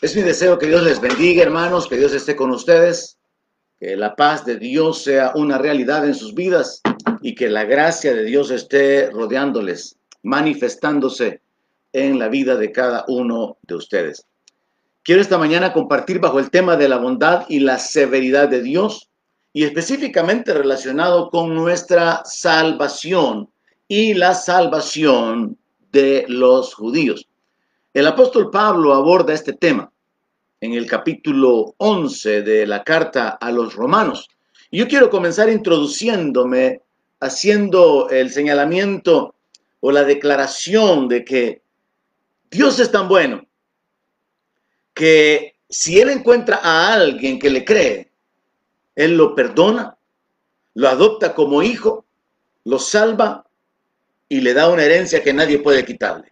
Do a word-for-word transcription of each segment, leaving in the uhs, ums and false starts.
Es mi deseo que Dios les bendiga, hermanos, que Dios esté con ustedes, que la paz de Dios sea una realidad en sus vidas y que la gracia de Dios esté rodeándoles, manifestándose en la vida de cada uno de ustedes. Quiero esta mañana compartir bajo el tema de la bondad y la severidad de Dios y específicamente relacionado con nuestra salvación y la salvación de los judíos. El apóstol Pablo aborda este tema en el capítulo once de la carta a los romanos. Y yo quiero comenzar introduciéndome, haciendo el señalamiento o la declaración de que Dios es tan bueno que si Él encuentra a alguien que le cree, Él lo perdona, lo adopta como hijo, lo salva y le da una herencia que nadie puede quitarle.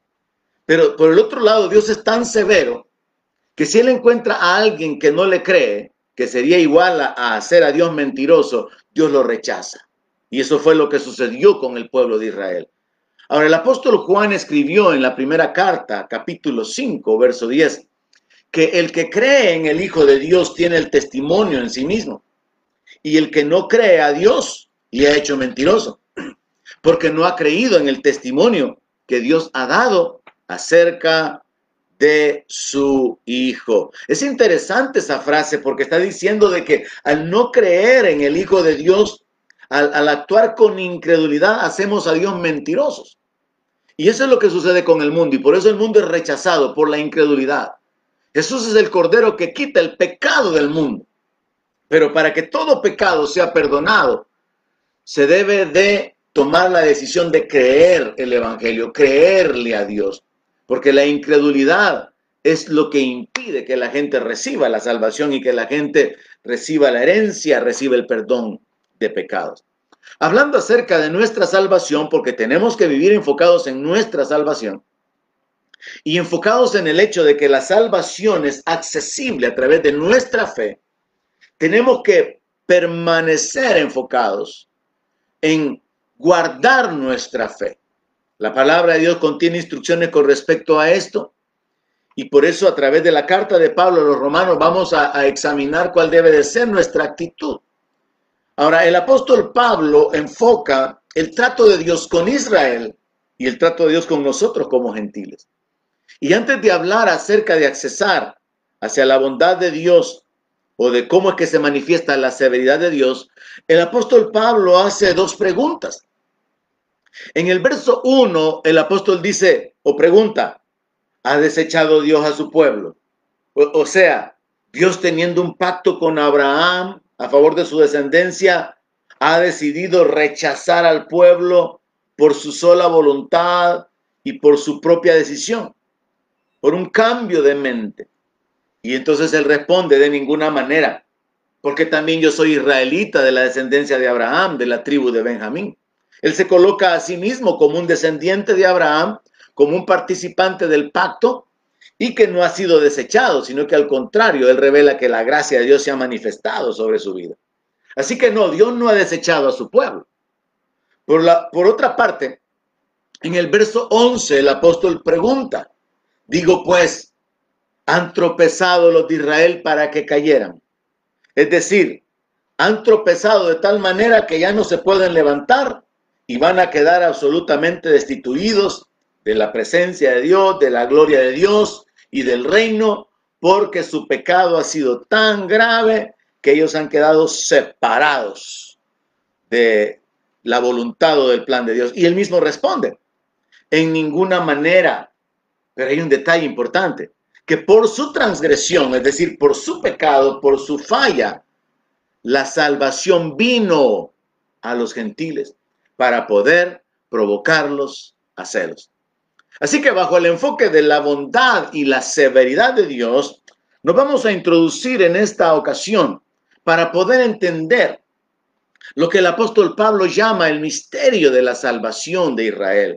Pero por el otro lado, Dios es tan severo que si Él encuentra a alguien que no le cree, que sería igual a, a hacer a Dios mentiroso, Dios lo rechaza. Y eso fue lo que sucedió con el pueblo de Israel. Ahora, el apóstol Juan escribió en la primera carta, capítulo cinco, verso diez, que el que cree en el Hijo de Dios tiene el testimonio en sí mismo. Y el que no cree a Dios le ha hecho mentiroso, porque no ha creído en el testimonio que Dios ha dado acerca de su Hijo. Es interesante esa frase porque está diciendo de que al no creer en el Hijo de Dios, al, al actuar con incredulidad, hacemos a Dios mentirosos. Y eso es lo que sucede con el mundo y por eso el mundo es rechazado por la incredulidad. Jesús es el Cordero que quita el pecado del mundo. Pero para que todo pecado sea perdonado, se debe de tomar la decisión de creer el Evangelio, creerle a Dios. Porque la incredulidad es lo que impide que la gente reciba la salvación y que la gente reciba la herencia, reciba el perdón de pecados. Hablando acerca de nuestra salvación, porque tenemos que vivir enfocados en nuestra salvación y enfocados en el hecho de que la salvación es accesible a través de nuestra fe, tenemos que permanecer enfocados en guardar nuestra fe. La palabra de Dios contiene instrucciones con respecto a esto y por eso a través de la carta de Pablo a los romanos vamos a, a examinar cuál debe de ser nuestra actitud. Ahora, el apóstol Pablo enfoca el trato de Dios con Israel y el trato de Dios con nosotros como gentiles. Y antes de hablar acerca de accesar hacia la bondad de Dios o de cómo es que se manifiesta la severidad de Dios, el apóstol Pablo hace dos preguntas. En el verso uno, el apóstol dice o pregunta, ¿ha desechado Dios a su pueblo? O, o sea, Dios teniendo un pacto con Abraham a favor de su descendencia, ha decidido rechazar al pueblo por su sola voluntad y por su propia decisión, por un cambio de mente. Y entonces él responde, de ninguna manera, porque también yo soy israelita de la descendencia de Abraham, de la tribu de Benjamín. Él se coloca a sí mismo como un descendiente de Abraham, como un participante del pacto y que no ha sido desechado, sino que al contrario, él revela que la gracia de Dios se ha manifestado sobre su vida. Así que no, Dios no ha desechado a su pueblo. Por, la, por otra parte, en el verso once el apóstol pregunta, digo pues, ¿han tropezado los de Israel para que cayeran? Es decir, han tropezado de tal manera que ya no se pueden levantar y van a quedar absolutamente destituidos de la presencia de Dios, de la gloria de Dios y del reino, porque su pecado ha sido tan grave que ellos han quedado separados de la voluntad o del plan de Dios. Y él mismo responde, en ninguna manera, pero hay un detalle importante, que por su transgresión, es decir, por su pecado, por su falla, la salvación vino a los gentiles para poder provocarlos a celos. Así que bajo el enfoque de la bondad y la severidad de Dios, nos vamos a introducir en esta ocasión para poder entender lo que el apóstol Pablo llama el misterio de la salvación de Israel.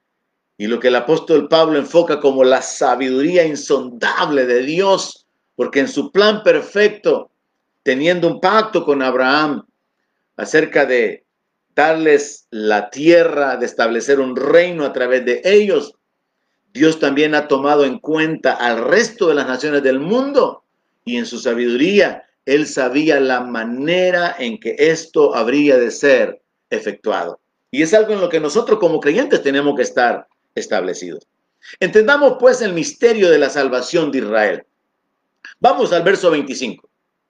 Y lo que el apóstol Pablo enfoca como la sabiduría insondable de Dios, porque en su plan perfecto, teniendo un pacto con Abraham acerca de darles la tierra, de establecer un reino a través de ellos, Dios también ha tomado en cuenta al resto de las naciones del mundo y en su sabiduría Él sabía la manera en que esto habría de ser efectuado. Y es algo en lo que nosotros como creyentes tenemos que estar establecidos. Entendamos pues el misterio de la salvación de Israel. Vamos al verso veinticinco.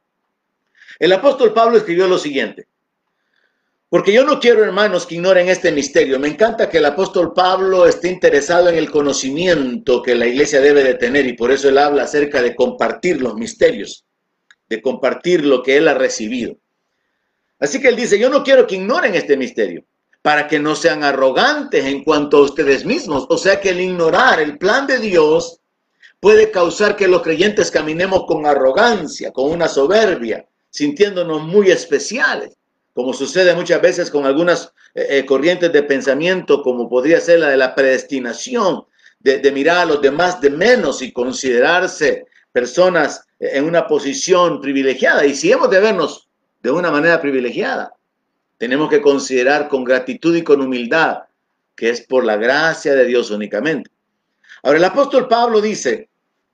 El apóstol Pablo escribió lo siguiente: porque yo no quiero, hermanos, que ignoren este misterio. Me encanta que el apóstol Pablo esté interesado en el conocimiento que la iglesia debe de tener, y por eso él habla acerca de compartir los misterios, de compartir lo que él ha recibido. Así que él dice, yo no quiero que ignoren este misterio, para que no sean arrogantes en cuanto a ustedes mismos. O sea que el ignorar el plan de Dios puede causar que los creyentes caminemos con arrogancia, con una soberbia, sintiéndonos muy especiales, como sucede muchas veces con algunas eh, corrientes de pensamiento, como podría ser la de la predestinación, de, de mirar a los demás de menos y considerarse personas en una posición privilegiada. Y si hemos de vernos de una manera privilegiada, tenemos que considerar con gratitud y con humildad que es por la gracia de Dios únicamente. Ahora, el apóstol Pablo dice,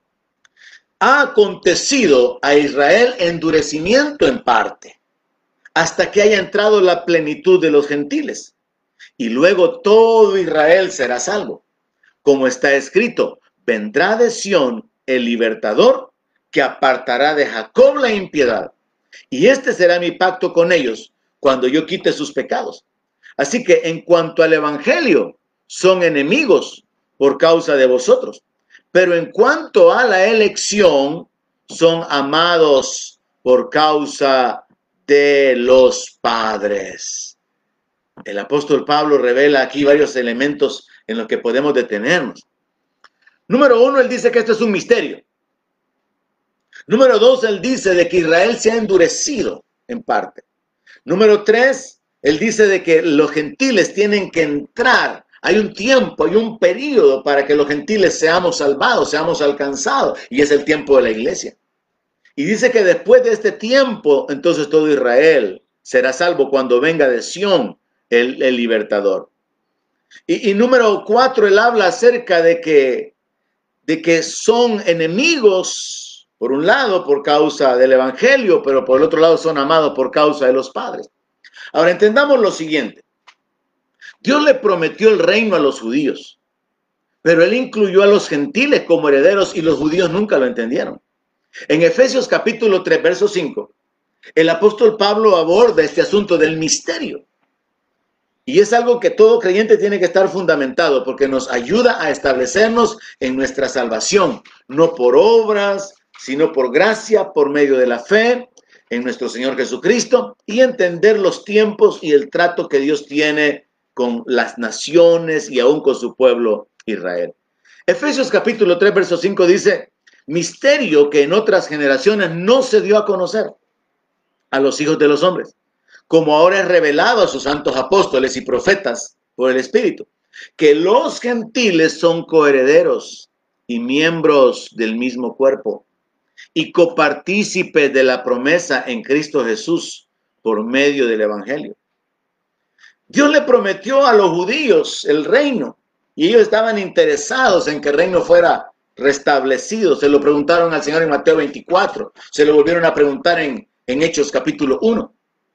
ha acontecido a Israel endurecimiento en parte, hasta que haya entrado la plenitud de los gentiles, y luego todo Israel será salvo. Como está escrito, vendrá de Sión el libertador, que apartará de Jacob la impiedad, y este será mi pacto con ellos, cuando yo quite sus pecados. Así que en cuanto al evangelio, son enemigos por causa de vosotros, pero en cuanto a la elección, son amados por causa de los padres. El apóstol Pablo revela aquí varios elementos en los que podemos detenernos. Número uno, él dice que esto es un misterio. Número dos, él dice de que Israel se ha endurecido en parte. Número tres, él dice de que los gentiles tienen que entrar. Hay un tiempo, hay un periodo para que los gentiles seamos salvados, seamos alcanzados, y es el tiempo de la iglesia. Y dice que después de este tiempo, entonces todo Israel será salvo cuando venga de Sión el, el libertador. Y, y número cuatro, él habla acerca de que, de que son enemigos, por un lado, por causa del evangelio, pero por el otro lado son amados por causa de los padres. Ahora entendamos lo siguiente. Dios le prometió el reino a los judíos, pero él incluyó a los gentiles como herederos y los judíos nunca lo entendieron. En Efesios capítulo tres, verso cinco, el apóstol Pablo aborda este asunto del misterio. Y es algo que todo creyente tiene que estar fundamentado, porque nos ayuda a establecernos en nuestra salvación, no por obras, sino por gracia, por medio de la fe en nuestro Señor Jesucristo, y entender los tiempos y el trato que Dios tiene con las naciones y aún con su pueblo Israel. Efesios capítulo tres, verso cinco dice, misterio que en otras generaciones no se dio a conocer a los hijos de los hombres, como ahora es revelado a sus santos apóstoles y profetas por el Espíritu, que los gentiles son coherederos y miembros del mismo cuerpo, y copartícipes de la promesa en Cristo Jesús por medio del evangelio. Dios le prometió a los judíos el reino, y ellos estaban interesados en que el reino fuera restablecido. Se lo preguntaron al Señor en Mateo veinticuatro, se lo volvieron a preguntar en, en Hechos capítulo uno.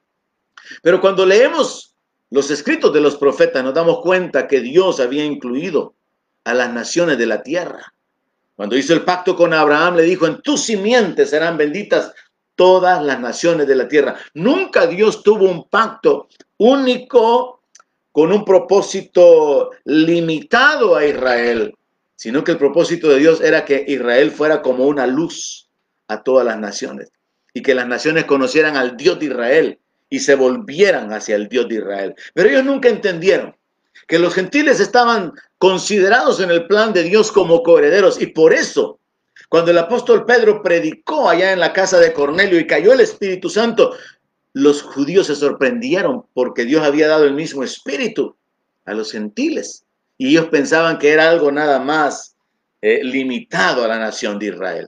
Pero cuando leemos los escritos de los profetas, nos damos cuenta que Dios había incluido a las naciones de la tierra. Cuando hizo el pacto con Abraham, le dijo, en tu simiente serán benditas todas las naciones de la tierra. Nunca Dios tuvo un pacto único con un propósito limitado a Israel, sino que el propósito de Dios era que Israel fuera como una luz a todas las naciones, y que las naciones conocieran al Dios de Israel y se volvieran hacia el Dios de Israel. Pero ellos nunca entendieron que los gentiles estaban considerados en el plan de Dios como coherederos, y por eso, cuando el apóstol Pedro predicó allá en la casa de Cornelio y cayó el Espíritu Santo, los judíos se sorprendieron porque Dios había dado el mismo espíritu a los gentiles, y ellos pensaban que era algo nada más eh, limitado a la nación de Israel.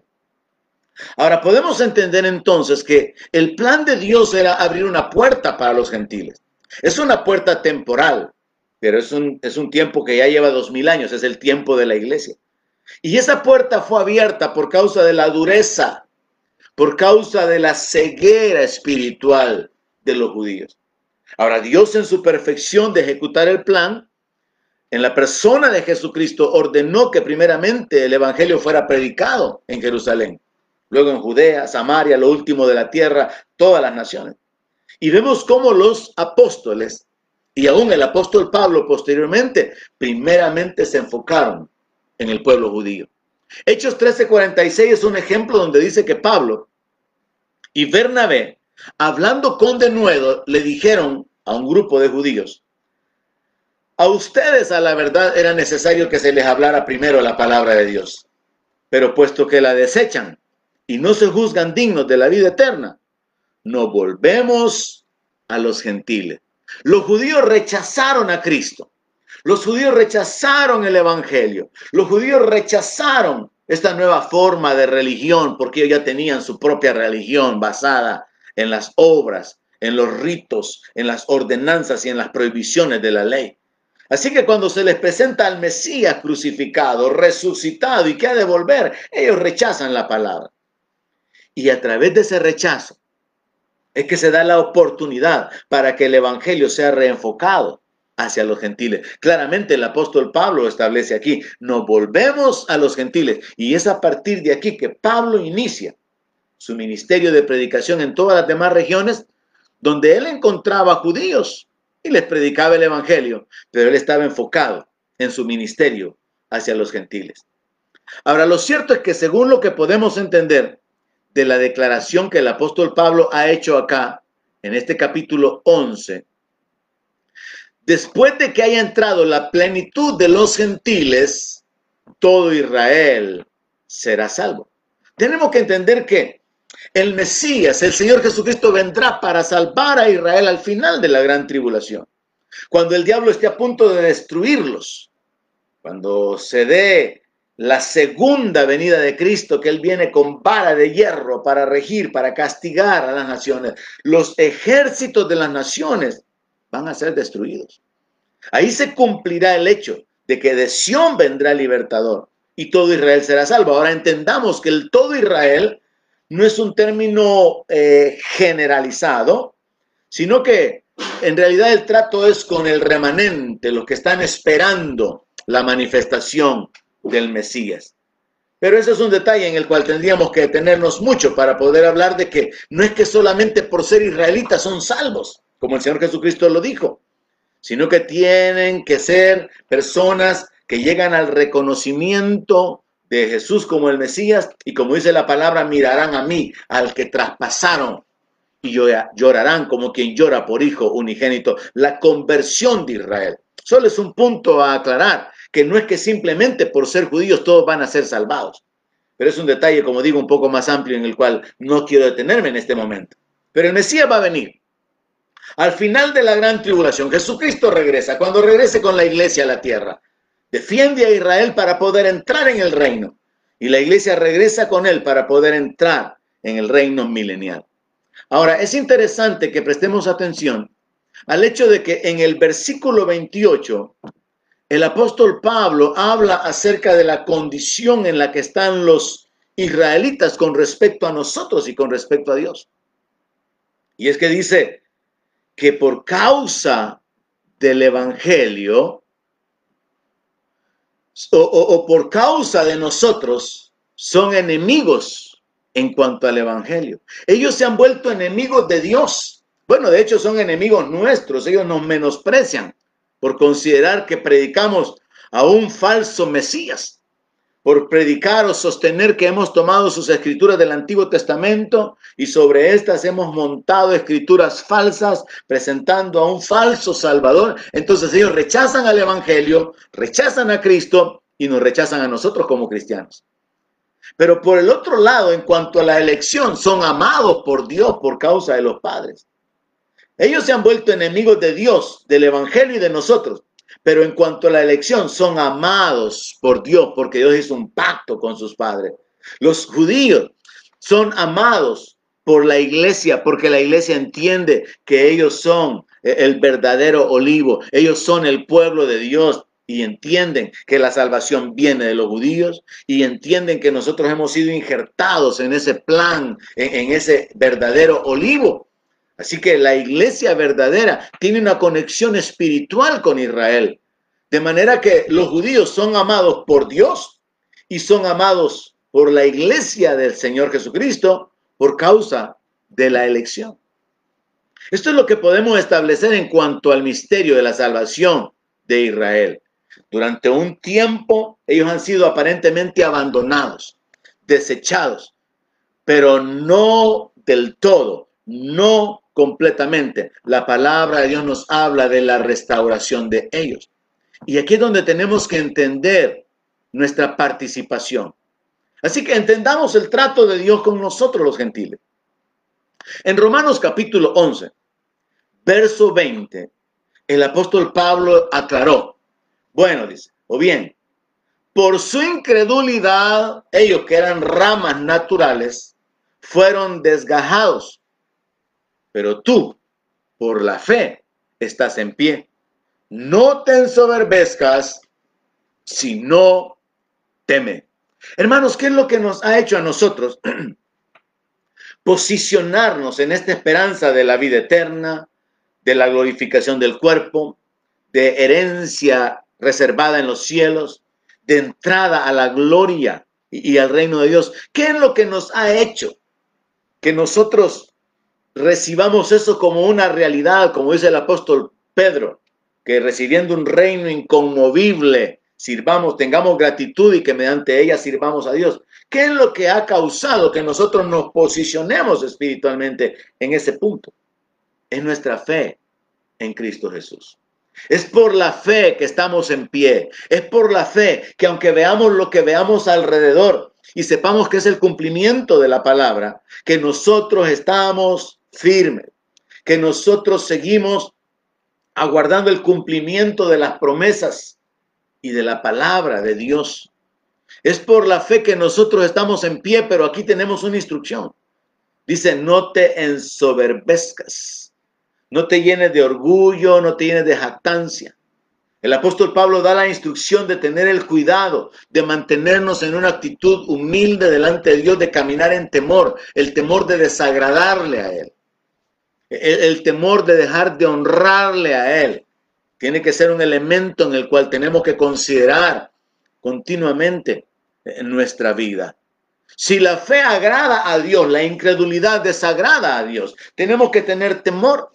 Ahora podemos entender entonces que el plan de Dios era abrir una puerta para los gentiles. Es una puerta temporal, pero es un, es un tiempo que ya lleva dos mil años, es el tiempo de la iglesia. Y esa puerta fue abierta por causa de la dureza, por causa de la ceguera espiritual de los judíos. Ahora, Dios en su perfección de ejecutar el plan, en la persona de Jesucristo, ordenó que primeramente el evangelio fuera predicado en Jerusalén, luego en Judea, Samaria, lo último de la tierra, todas las naciones. Y vemos cómo los apóstoles, y aún el apóstol Pablo posteriormente, primeramente se enfocaron en el pueblo judío. Hechos trece cuarenta y seis es un ejemplo donde dice que Pablo y Bernabé, hablando con denuedo, le dijeron a un grupo de judíos: a ustedes a la verdad era necesario que se les hablara primero la palabra de Dios, pero puesto que la desechan y no se juzgan dignos de la vida eterna, nos volvemos a los gentiles. Los judíos rechazaron a Cristo. Los judíos rechazaron el evangelio. Los judíos rechazaron esta nueva forma de religión porque ellos ya tenían su propia religión basada en las obras, en los ritos, en las ordenanzas y en las prohibiciones de la ley. Así que cuando se les presenta al Mesías crucificado, resucitado y que ha de volver, ellos rechazan la palabra. Y a través de ese rechazo es que se da la oportunidad para que el evangelio sea reenfocado hacia los gentiles. Claramente el apóstol Pablo establece aquí: nos volvemos a los gentiles. Y es a partir de aquí que Pablo inicia su ministerio de predicación en todas las demás regiones, donde él encontraba judíos y les predicaba el evangelio, pero él estaba enfocado en su ministerio hacia los gentiles. Ahora, lo cierto es que según lo que podemos entender de la declaración que el apóstol Pablo ha hecho acá, en este capítulo once, después de que haya entrado la plenitud de los gentiles, todo Israel será salvo. Tenemos que entender que el Mesías, el Señor Jesucristo, vendrá para salvar a Israel al final de la gran tribulación. Cuando el diablo esté a punto de destruirlos, cuando se dé la segunda venida de Cristo, que Él viene con vara de hierro para regir, para castigar a las naciones, los ejércitos de las naciones van a ser destruidos. Ahí se cumplirá el hecho de que de Sión vendrá el libertador y todo Israel será salvo. Ahora entendamos que el todo Israel no es un término eh, generalizado, sino que en realidad el trato es con el remanente, los que están esperando la manifestación del Mesías. Pero ese es un detalle en el cual tendríamos que detenernos mucho para poder hablar de que no es que solamente por ser israelitas son salvos, como el Señor Jesucristo lo dijo, sino que tienen que ser personas que llegan al reconocimiento de Jesús como el Mesías, y como dice la palabra, mirarán a mí, al que traspasaron, y llorarán como quien llora por hijo unigénito. La conversión de Israel. Solo es un punto a aclarar, que no es que simplemente por ser judíos todos van a ser salvados, pero es un detalle, como digo, un poco más amplio en el cual no quiero detenerme en este momento. Pero el Mesías va a venir al final de la gran tribulación. Jesucristo regresa, cuando regrese con la iglesia a la tierra, defiende a Israel para poder entrar en el reino, y la iglesia regresa con él para poder entrar en el reino milenial. Ahora, es interesante que prestemos atención al hecho de que en el versículo veintiocho, el apóstol Pablo habla acerca de la condición en la que están los israelitas con respecto a nosotros y con respecto a Dios. Y es que dice que por causa del evangelio, o, o, o por causa de nosotros, son enemigos en cuanto al evangelio. Ellos se han vuelto enemigos de Dios. Bueno, de hecho son enemigos nuestros. Ellos nos menosprecian por considerar que predicamos a un falso Mesías, por predicar o sostener que hemos tomado sus escrituras del Antiguo Testamento y sobre estas hemos montado escrituras falsas, presentando a un falso Salvador. Entonces ellos rechazan al evangelio, rechazan a Cristo y nos rechazan a nosotros como cristianos. Pero por el otro lado, en cuanto a la elección, son amados por Dios por causa de los padres. Ellos se han vuelto enemigos de Dios, del evangelio y de nosotros. Pero en cuanto a la elección, son amados por Dios porque Dios hizo un pacto con sus padres. Los judíos son amados por la iglesia porque la iglesia entiende que ellos son el verdadero olivo. Ellos son el pueblo de Dios y entienden que la salvación viene de los judíos y entienden que nosotros hemos sido injertados en ese plan, en, en ese verdadero olivo. Así que la iglesia verdadera tiene una conexión espiritual con Israel. De manera que los judíos son amados por Dios y son amados por la iglesia del Señor Jesucristo por causa de la elección. Esto es lo que podemos establecer en cuanto al misterio de la salvación de Israel. Durante un tiempo ellos han sido aparentemente abandonados, desechados, pero no del todo, no completamente. La palabra de Dios nos habla de la restauración de ellos. Y aquí es donde tenemos que entender nuestra participación. Así que entendamos el trato de Dios con nosotros los gentiles. En Romanos capítulo once, verso veinte, el apóstol Pablo aclaró. Bueno, dice, o bien, por su incredulidad, ellos que eran ramas naturales, fueron desgajados. Pero tú, por la fe, estás en pie. No te ensoberbezcas, sino teme. Hermanos, ¿qué es lo que nos ha hecho a nosotros posicionarnos en esta esperanza de la vida eterna, de la glorificación del cuerpo, de herencia reservada en los cielos, de entrada a la gloria y, y al reino de Dios? ¿Qué es lo que nos ha hecho que nosotros recibamos eso como una realidad, como dice el apóstol Pedro, que recibiendo un reino inconmovible, sirvamos, tengamos gratitud y que mediante ella sirvamos a Dios? ¿Qué es lo que ha causado que nosotros nos posicionemos espiritualmente en ese punto? Es nuestra fe en Cristo Jesús. Es por la fe que estamos en pie. Es por la fe que aunque veamos lo que veamos alrededor y sepamos que es el cumplimiento de la palabra, que nosotros estamos firmes, que nosotros seguimos aguardando el cumplimiento de las promesas y de la palabra de Dios. Es por la fe que nosotros estamos en pie, pero aquí tenemos una instrucción. Dice, no te ensoberbezcas, no te llenes de orgullo, no te llenes de jactancia. El apóstol Pablo da la instrucción de tener el cuidado, de mantenernos en una actitud humilde delante de Dios, de caminar en temor, el temor de desagradarle a Él. El, el temor de dejar de honrarle a Él. Tiene que ser un elemento en el cual tenemos que considerar continuamente en nuestra vida. Si la fe agrada a Dios, la incredulidad desagrada a Dios. Tenemos que tener temor.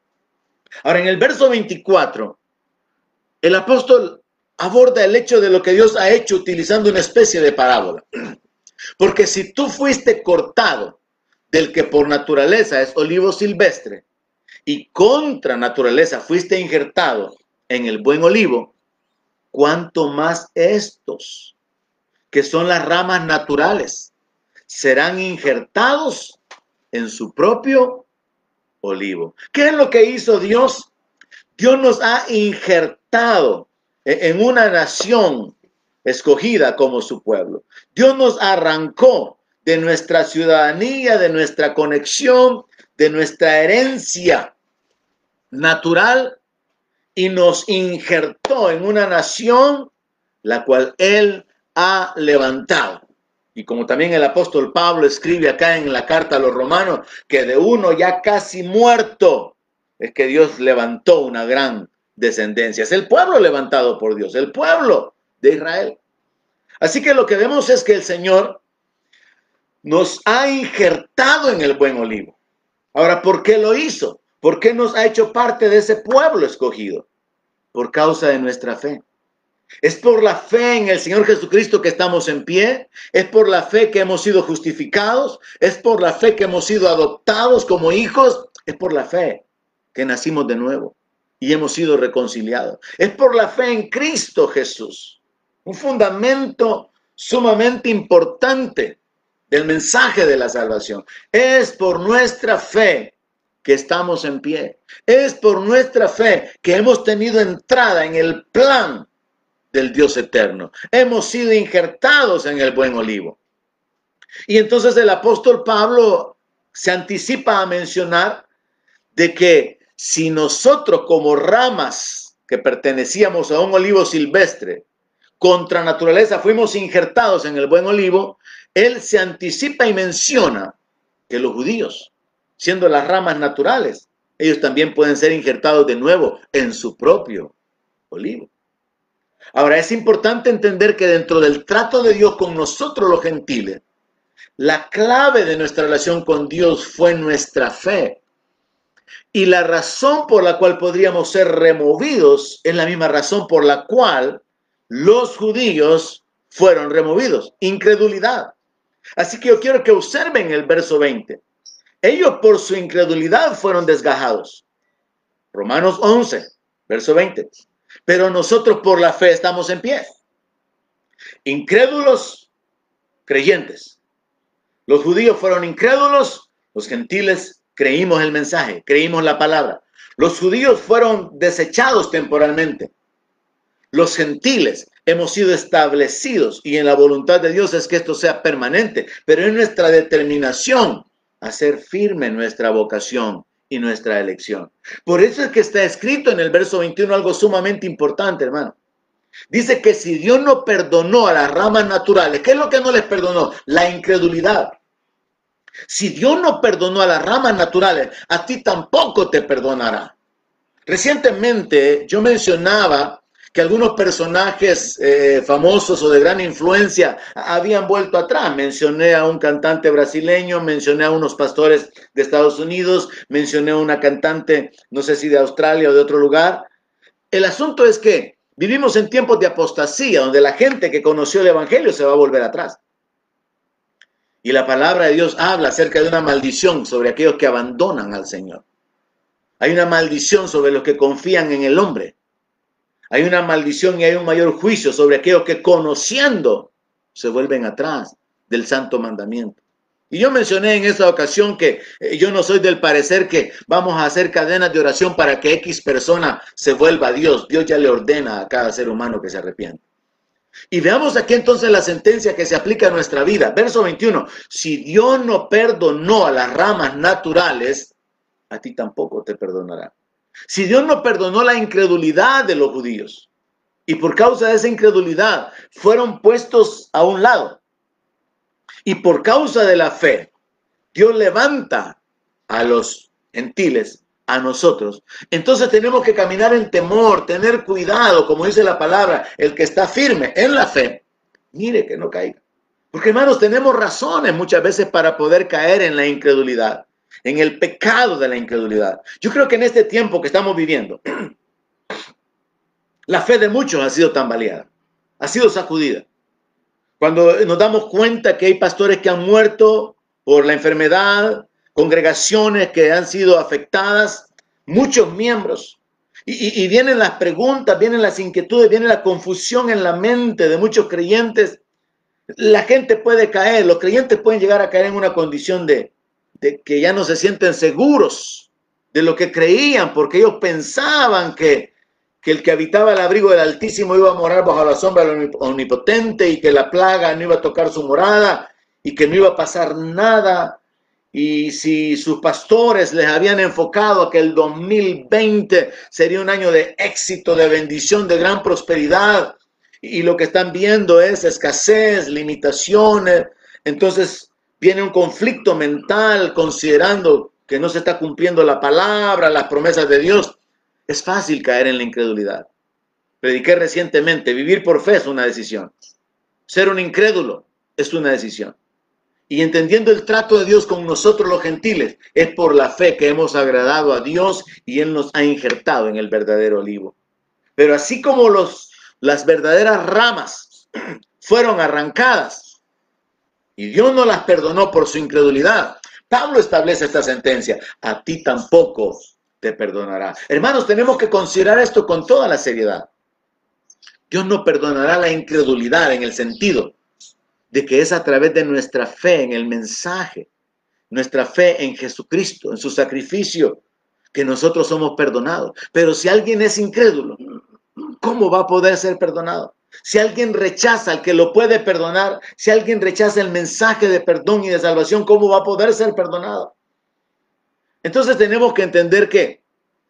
Ahora, en el verso veinticuatro, el apóstol aborda el hecho de lo que Dios ha hecho utilizando una especie de parábola. Porque si tú fuiste cortado del que por naturaleza es olivo silvestre y contra naturaleza fuiste injertado en el buen olivo, cuánto más estos, que son las ramas naturales, serán injertados en su propio olivo. ¿Qué es lo que hizo Dios? Dios nos ha injertado en una nación escogida como su pueblo. Dios nos arrancó de nuestra ciudadanía, de nuestra conexión, de nuestra herencia natural y nos injertó en una nación la cual Él ha levantado. Y como también el apóstol Pablo escribe acá en la carta a los romanos, que de uno ya casi muerto es que Dios levantó una gran descendencia. Es el pueblo levantado por Dios, el pueblo de Israel. Así que lo que vemos es que el Señor nos ha injertado en el buen olivo. Ahora, ¿por qué lo hizo? ¿Por qué nos ha hecho parte de ese pueblo escogido? Por causa de nuestra fe. Es por la fe en el Señor Jesucristo que estamos en pie. Es por la fe que hemos sido justificados. Es por la fe que hemos sido adoptados como hijos. Es por la fe que nacimos de nuevo y hemos sido reconciliados. Es por la fe en Cristo Jesús. Un fundamento sumamente importante del mensaje de la salvación. Es por nuestra fe que estamos en pie. Es por nuestra fe que hemos tenido entrada en el plan del Dios eterno. Hemos sido injertados en el buen olivo. Y entonces el apóstol Pablo se anticipa a mencionar de que si nosotros como ramas que pertenecíamos a un olivo silvestre, contra naturaleza fuimos injertados en el buen olivo, él se anticipa y menciona que los judíos, siendo las ramas naturales, ellos también pueden ser injertados de nuevo en su propio olivo. Ahora, es importante entender que dentro del trato de Dios con nosotros los gentiles, la clave de nuestra relación con Dios fue nuestra fe. Y la razón por la cual podríamos ser removidos es la misma razón por la cual los judíos fueron removidos: incredulidad. Así que yo quiero que observen el verso veinte. Ellos por su incredulidad fueron desgajados. Romanos once, verso veinte. Pero nosotros por la fe estamos en pie. Incrédulos, creyentes. Los judíos fueron incrédulos, los gentiles creímos el mensaje, creímos la palabra. Los judíos fueron desechados temporalmente. Los gentiles hemos sido establecidos y en la voluntad de Dios es que esto sea permanente, pero es nuestra determinación hacer firme nuestra vocación y nuestra elección. Por eso es que está escrito en el verso veintiuno algo sumamente importante, hermano. Dice que si Dios no perdonó a las ramas naturales, ¿qué es lo que no les perdonó? La incredulidad. Si Dios no perdonó a las ramas naturales, a ti tampoco te perdonará. Recientemente yo mencionaba que algunos personajes eh, famosos o de gran influencia habían vuelto atrás. Mencioné a un cantante brasileño, mencioné a unos pastores de Estados Unidos, mencioné a una cantante, no sé si de Australia o de otro lugar. El asunto es que vivimos en tiempos de apostasía, donde la gente que conoció el evangelio se va a volver atrás. Y la palabra de Dios habla acerca de una maldición sobre aquellos que abandonan al Señor. Hay una maldición sobre los que confían en el hombre. Hay una maldición y hay un mayor juicio sobre aquellos que conociendo se vuelven atrás del santo mandamiento. Y yo mencioné en esa ocasión que eh, yo no soy del parecer que vamos a hacer cadenas de oración para que X persona se vuelva a Dios. Dios ya le ordena a cada ser humano que se arrepienta. Y veamos aquí entonces la sentencia que se aplica a nuestra vida. Verso veintiuno. Si Dios no perdonó a las ramas naturales, a ti tampoco te perdonará. Si Dios no perdonó la incredulidad de los judíos y por causa de esa incredulidad fueron puestos a un lado y por causa de la fe Dios levanta a los gentiles, a nosotros, entonces tenemos que caminar en temor, tener cuidado, como dice la palabra, el que está firme en la fe, mire que no caiga. Porque hermanos, tenemos razones muchas veces para poder caer en la incredulidad, en el pecado de la incredulidad. Yo creo que en este tiempo que estamos viviendo, la fe de muchos ha sido tambaleada, ha sido sacudida. Cuando nos damos cuenta que hay pastores que han muerto por la enfermedad, congregaciones que han sido afectadas, muchos miembros, y, y, y vienen las preguntas, vienen las inquietudes, viene la confusión en la mente de muchos creyentes. La gente puede caer, los creyentes pueden llegar a caer en una condición de de que ya no se sienten seguros de lo que creían, porque ellos pensaban que, que el que habitaba el abrigo del Altísimo iba a morar bajo la sombra del Omnipotente y que la plaga no iba a tocar su morada y que no iba a pasar nada. Y si sus pastores les habían enfocado a que el dos mil veinte sería un año de éxito, de bendición, de gran prosperidad, y lo que están viendo es escasez, limitaciones, entonces viene un conflicto mental considerando que no se está cumpliendo la palabra, las promesas de Dios. Es fácil caer en la incredulidad. Prediqué recientemente, vivir por fe es una decisión. Ser un incrédulo es una decisión. Y entendiendo el trato de Dios con nosotros los gentiles, es por la fe que hemos agradado a Dios y Él nos ha injertado en el verdadero olivo. Pero así como los, las verdaderas ramas fueron arrancadas, y Dios no las perdonó por su incredulidad, Pablo establece esta sentencia: a ti tampoco te perdonará. Hermanos, tenemos que considerar esto con toda la seriedad. Dios no perdonará la incredulidad en el sentido de que es a través de nuestra fe en el mensaje, nuestra fe en Jesucristo, en su sacrificio, que nosotros somos perdonados. Pero si alguien es incrédulo, ¿cómo va a poder ser perdonado? Si alguien rechaza al que lo puede perdonar, si alguien rechaza el mensaje de perdón y de salvación, ¿cómo va a poder ser perdonado? Entonces tenemos que entender que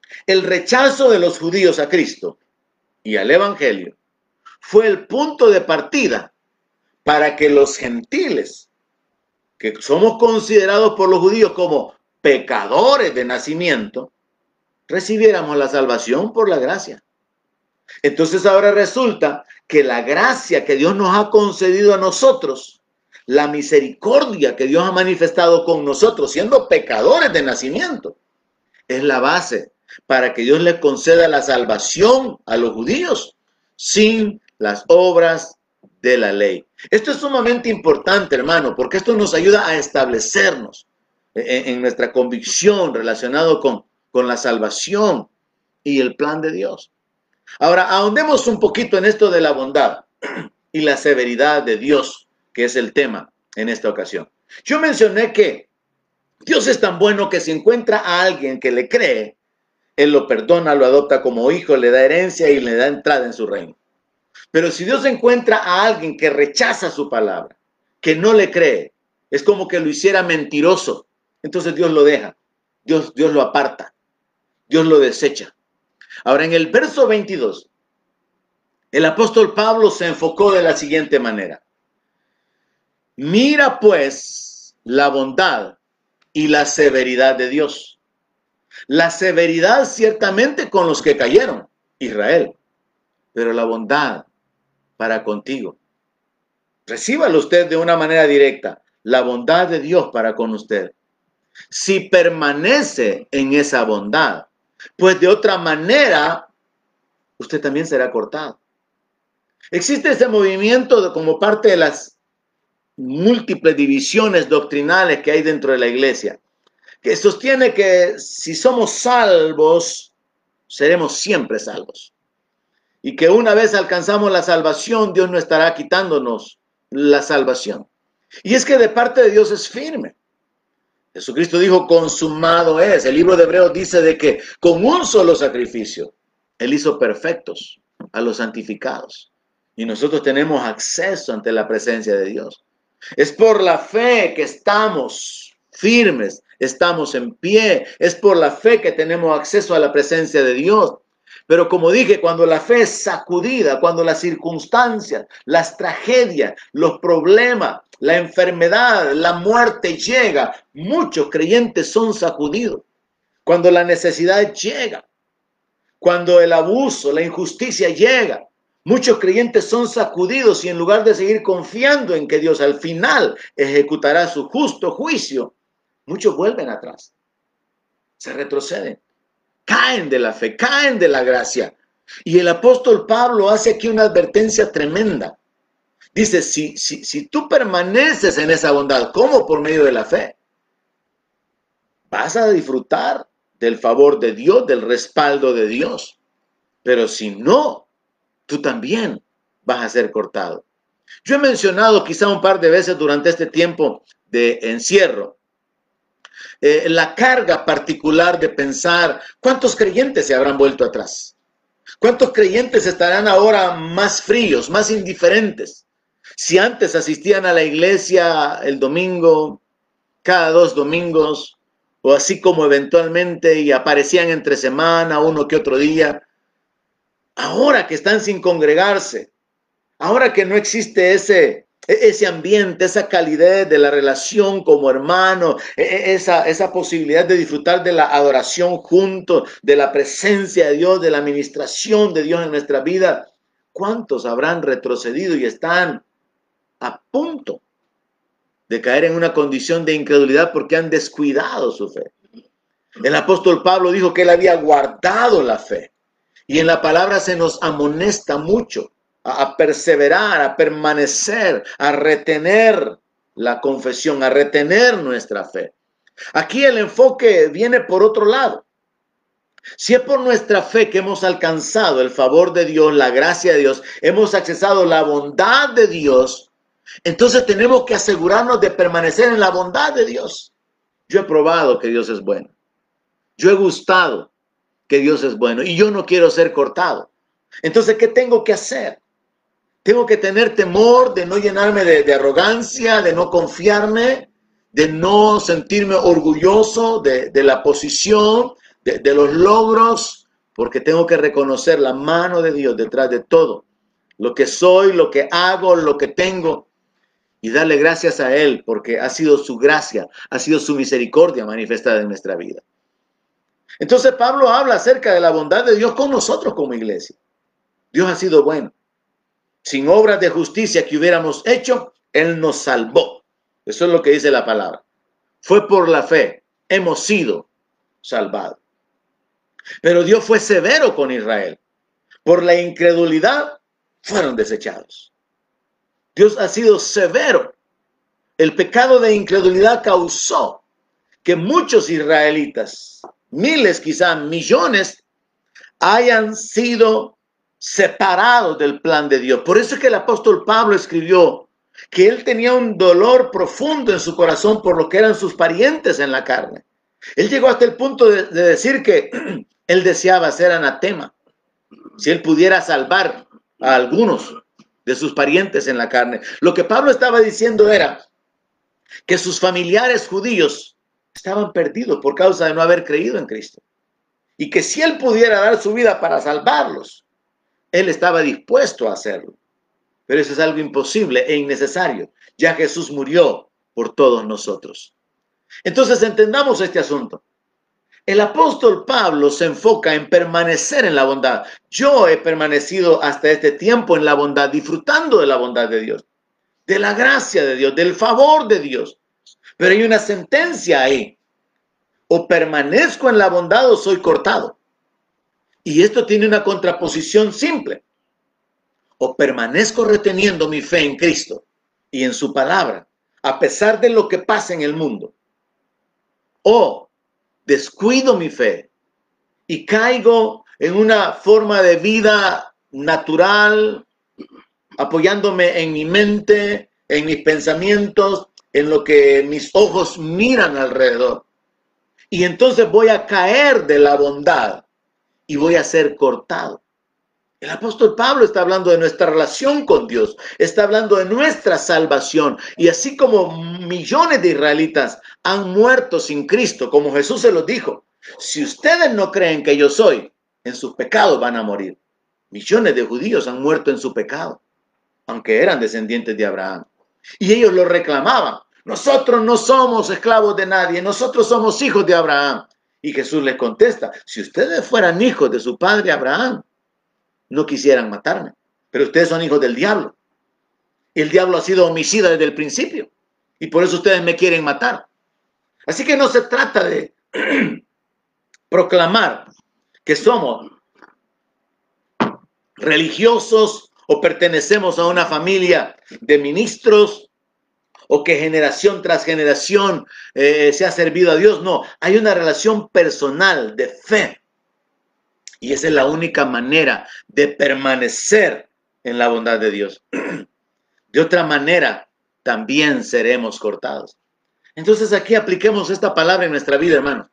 El rechazo de los judíos a Cristo y al Evangelio fue el punto de partida para que los gentiles, que somos considerados por los judíos como pecadores de nacimiento, recibiéramos la salvación por la gracia. Entonces ahora resulta que la gracia que Dios nos ha concedido a nosotros, la misericordia que Dios ha manifestado con nosotros, siendo pecadores de nacimiento, es la base para que Dios les conceda la salvación a los judíos sin las obras de la ley. Esto es sumamente importante, hermano, porque esto nos ayuda a establecernos en, en nuestra convicción relacionado con, con la salvación y el plan de Dios. Ahora, ahondemos un poquito en esto de la bondad y la severidad de Dios, que es el tema en esta ocasión. Yo mencioné que Dios es tan bueno que si encuentra a alguien que le cree, Él lo perdona, lo adopta como hijo, le da herencia y le da entrada en su reino. Pero si Dios encuentra a alguien que rechaza su palabra, que no le cree, es como que lo hiciera mentiroso, entonces Dios lo deja, Dios, Dios lo aparta, Dios lo desecha. Ahora, en el verso veintidós, el apóstol Pablo se enfocó de la siguiente manera. Mira pues la bondad y la severidad de Dios. La severidad ciertamente con los que cayeron, Israel, pero la bondad para contigo. Recíbalo usted de una manera directa, la bondad de Dios para con usted. Si permanece en esa bondad, pues de otra manera, usted también será cortado. Existe ese movimiento de, como parte de las múltiples divisiones doctrinales que hay dentro de la iglesia, que sostiene que si somos salvos, seremos siempre salvos. Y que una vez alcanzamos la salvación, Dios no estará quitándonos la salvación. Y es que de parte de Dios es firme. Jesucristo dijo, consumado es. El libro de Hebreos dice de que con un solo sacrificio, Él hizo perfectos a los santificados. Y nosotros tenemos acceso ante la presencia de Dios. Es por la fe que estamos firmes, estamos en pie. Es por la fe que tenemos acceso a la presencia de Dios. Pero como dije, cuando la fe es sacudida, cuando las circunstancias, las tragedias, los problemas, la enfermedad, la muerte llega, muchos creyentes son sacudidos. Cuando la necesidad llega, cuando el abuso, la injusticia llega, muchos creyentes son sacudidos y en lugar de seguir confiando en que Dios al final ejecutará su justo juicio, muchos vuelven atrás, se retroceden. Caen de la fe, caen de la gracia. Y el apóstol Pablo hace aquí una advertencia tremenda. Dice, si, si, si tú permaneces en esa bondad, ¿cómo? Por medio de la fe. Vas a disfrutar del favor de Dios, del respaldo de Dios. Pero si no, tú también vas a ser cortado. Yo he mencionado quizá un par de veces durante este tiempo de encierro, Eh, la carga particular de pensar cuántos creyentes se habrán vuelto atrás, cuántos creyentes estarán ahora más fríos, más indiferentes. Si antes asistían a la iglesia el domingo, cada dos domingos, o así como eventualmente y aparecían entre semana, uno que otro día, ahora que están sin congregarse, ahora que no existe ese ese ambiente, esa calidez de la relación como hermano, esa, esa posibilidad de disfrutar de la adoración juntos, de la presencia de Dios, de la administración de Dios en nuestra vida. ¿Cuántos habrán retrocedido y están a punto de caer en una condición de incredulidad porque han descuidado su fe? El apóstol Pablo dijo que él había guardado la fe y en la palabra se nos amonesta mucho a perseverar, a permanecer, a retener la confesión, a retener nuestra fe. Aquí el enfoque viene por otro lado. Si es por nuestra fe que hemos alcanzado el favor de Dios, la gracia de Dios, hemos accesado la bondad de Dios, entonces tenemos que asegurarnos de permanecer en la bondad de Dios. Yo he probado que Dios es bueno. Yo he gustado que Dios es bueno y yo no quiero ser cortado. Entonces, ¿qué tengo que hacer? Tengo que tener temor de no llenarme de, de arrogancia, de no confiarme, de no sentirme orgulloso de, de la posición, de, de los logros, porque tengo que reconocer la mano de Dios detrás de todo. Lo que soy, lo que hago, lo que tengo. Y darle gracias a Él, porque ha sido su gracia, ha sido su misericordia manifestada en nuestra vida. Entonces Pablo habla acerca de la bondad de Dios con nosotros como iglesia. Dios ha sido bueno. Sin obras de justicia que hubiéramos hecho, Él nos salvó. Eso es lo que dice la palabra. Fue por la fe. Hemos sido salvados. Pero Dios fue severo con Israel. Por la incredulidad fueron desechados. Dios ha sido severo. El pecado de incredulidad causó que muchos israelitas, miles, quizás millones, hayan sido separados del plan de Dios. Por eso es que el apóstol Pablo escribió que él tenía un dolor profundo en su corazón por lo que eran sus parientes en la carne. Él llegó hasta el punto de, de decir que él deseaba ser anatema. Si él pudiera salvar a algunos de sus parientes en la carne. Lo que Pablo estaba diciendo era que sus familiares judíos estaban perdidos por causa de no haber creído en Cristo. Y que si él pudiera dar su vida para salvarlos, él estaba dispuesto a hacerlo. Pero eso es algo imposible e innecesario. Ya Jesús murió por todos nosotros. Entonces entendamos este asunto. El apóstol Pablo se enfoca en permanecer en la bondad. Yo he permanecido hasta este tiempo en la bondad, disfrutando de la bondad de Dios, de la gracia de Dios, del favor de Dios. Pero hay una sentencia ahí. O permanezco en la bondad o soy cortado. Y esto tiene una contraposición simple. O permanezco reteniendo mi fe en Cristo y en su palabra, a pesar de lo que pasa en el mundo. O descuido mi fe y caigo en una forma de vida natural, apoyándome en mi mente, en mis pensamientos, en lo que mis ojos miran alrededor. Y entonces voy a caer de la bondad y voy a ser cortado. El apóstol Pablo está hablando de nuestra relación con Dios, está hablando de nuestra salvación. Y así como millones de israelitas han muerto sin Cristo, como Jesús se los dijo, si ustedes no creen que yo soy, en sus pecados van a morir. Millones de judíos han muerto en su pecado, aunque eran descendientes de Abraham. Y ellos lo reclamaban. Nosotros no somos esclavos de nadie, nosotros somos hijos de Abraham. Y Jesús les contesta, si ustedes fueran hijos de su padre Abraham, no quisieran matarme, pero ustedes son hijos del diablo. El diablo ha sido homicida desde el principio y por eso ustedes me quieren matar. Así que no se trata de proclamar que somos religiosos o pertenecemos a una familia de ministros o que generación tras generación eh, se ha servido a Dios. No, hay una relación personal de fe. Y esa es la única manera de permanecer en la bondad de Dios. De otra manera, también seremos cortados. Entonces aquí apliquemos esta palabra en nuestra vida, hermano.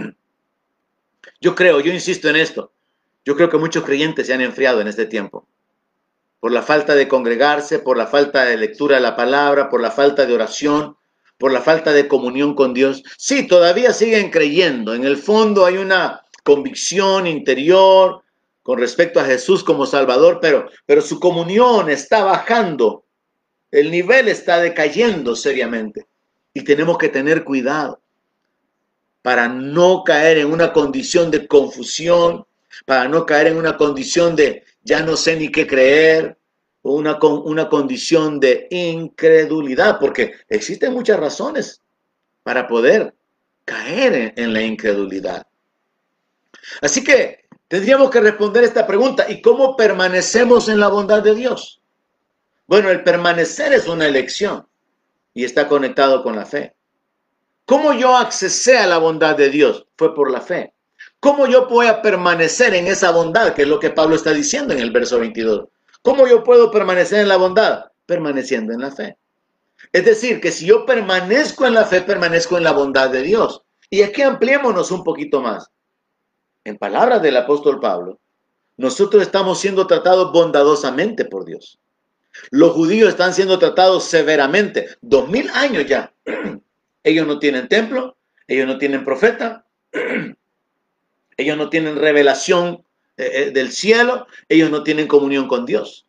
Yo creo, yo insisto en esto. Yo creo que muchos creyentes se han enfriado en este tiempo. Por la falta de congregarse, por la falta de lectura de la palabra, por la falta de oración, por la falta de comunión con Dios. Sí, todavía siguen creyendo. En el fondo hay una convicción interior con respecto a Jesús como Salvador, pero, pero su comunión está bajando, el nivel está decayendo seriamente y tenemos que tener cuidado para no caer en una condición de confusión, para no caer en una condición de ya no sé ni qué creer, o una, una condición de incredulidad, porque existen muchas razones para poder caer en, en la incredulidad. Así que tendríamos que responder esta pregunta. ¿Y cómo permanecemos en la bondad de Dios? Bueno, el permanecer es una elección y está conectado con la fe. ¿Cómo yo accesé a la bondad de Dios? Fue por la fe. ¿Cómo yo voy a permanecer en esa bondad? Que es lo que Pablo está diciendo en el verso veintidós. ¿Cómo yo puedo permanecer en la bondad? Permaneciendo en la fe. Es decir, que si yo permanezco en la fe, permanezco en la bondad de Dios. Y aquí ampliémonos un poquito más. En palabras del apóstol Pablo, nosotros estamos siendo tratados bondadosamente por Dios. Los judíos están siendo tratados severamente. Dos mil años ya. Ellos no tienen templo, ellos no tienen profeta. ellos no tienen revelación eh, del cielo, ellos no tienen comunión con Dios.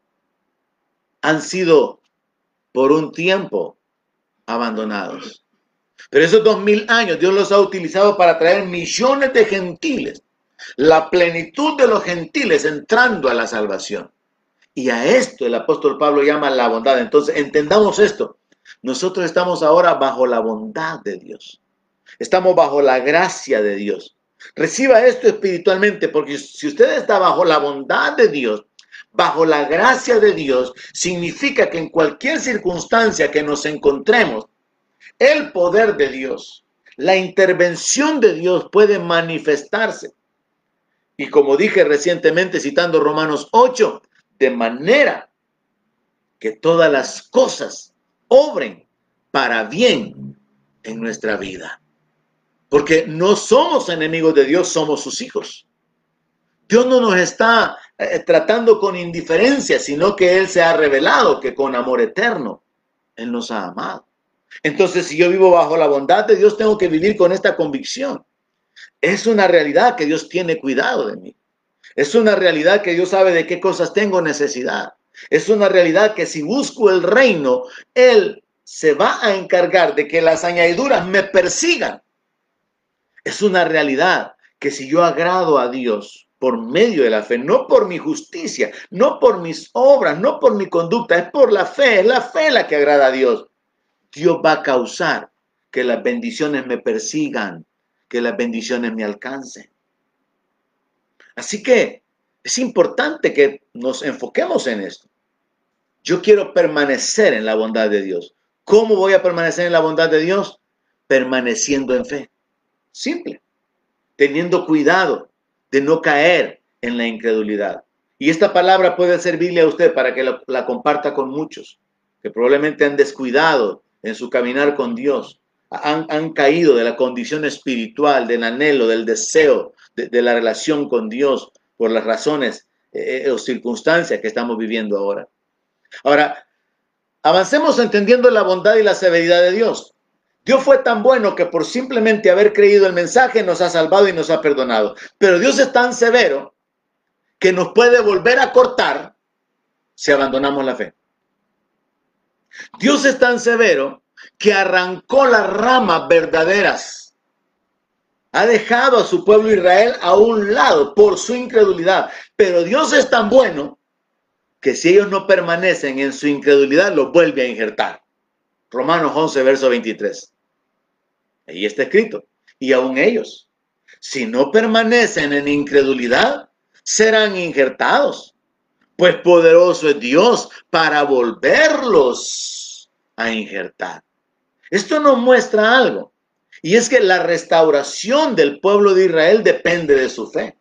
Han sido por un tiempo abandonados. Pero esos dos mil años Dios los ha utilizado para traer millones de gentiles, la plenitud de los gentiles entrando a la salvación. Y a esto el apóstol Pablo llama la bondad. Entonces entendamos esto. Nosotros estamos ahora bajo la bondad de Dios. Estamos bajo la gracia de Dios. Reciba esto espiritualmente, porque si usted está bajo la bondad de Dios, bajo la gracia de Dios, significa que en cualquier circunstancia que nos encontremos, el poder de Dios, la intervención de Dios puede manifestarse. Y como dije recientemente citando Romanos ocho, de manera que todas las cosas obren para bien en nuestra vida. Porque no somos enemigos de Dios, somos sus hijos. Dios no nos está eh, tratando con indiferencia, sino que Él se ha revelado que con amor eterno Él nos ha amado. Entonces, si yo vivo bajo la bondad de Dios, tengo que vivir con esta convicción. Es una realidad que Dios tiene cuidado de mí. Es una realidad que Dios sabe de qué cosas tengo necesidad. Es una realidad que si busco el reino, Él se va a encargar de que las añadiduras me persigan. Es una realidad que si yo agrado a Dios por medio de la fe, no por mi justicia, no por mis obras, no por mi conducta, es por la fe, es la fe la que agrada a Dios. Dios va a causar que las bendiciones me persigan, que las bendiciones me alcancen. Así que es importante que nos enfoquemos en esto. Yo quiero permanecer en la bondad de Dios. ¿Cómo voy a permanecer en la bondad de Dios? Permaneciendo en fe. Simple. Teniendo cuidado de no caer en la incredulidad. Y esta palabra puede servirle a usted para que la, la comparta con muchos que probablemente han descuidado en su caminar con Dios. Han, han caído de la condición espiritual, del anhelo, del deseo, de, de la relación con Dios por las razones eh, o circunstancias que estamos viviendo ahora. Ahora, avancemos entendiendo la bondad y la severidad de Dios. Dios fue tan bueno que por simplemente haber creído el mensaje nos ha salvado y nos ha perdonado. Pero Dios es tan severo que nos puede volver a cortar si abandonamos la fe. Dios es tan severo que arrancó las ramas verdaderas. Ha dejado a su pueblo Israel a un lado por su incredulidad. Pero Dios es tan bueno que si ellos no permanecen en su incredulidad, los vuelve a injertar. Romanos once, verso veintitrés. Ahí está escrito. Y aún ellos, si no permanecen en incredulidad, serán injertados. Pues poderoso es Dios para volverlos a injertar. Esto nos muestra algo. Y es que la restauración del pueblo de Israel depende de su fe.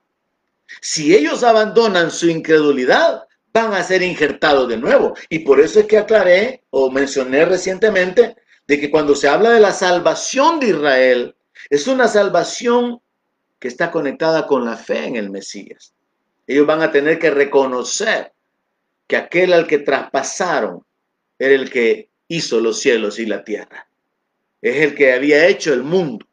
Si ellos abandonan su incredulidad, van a ser injertados de nuevo. Y por eso es que aclaré o mencioné recientemente de que cuando se habla de la salvación de Israel, es una salvación que está conectada con la fe en el Mesías. Ellos van a tener que reconocer que aquel al que traspasaron era el que hizo los cielos y la tierra. Es el que había hecho el mundo.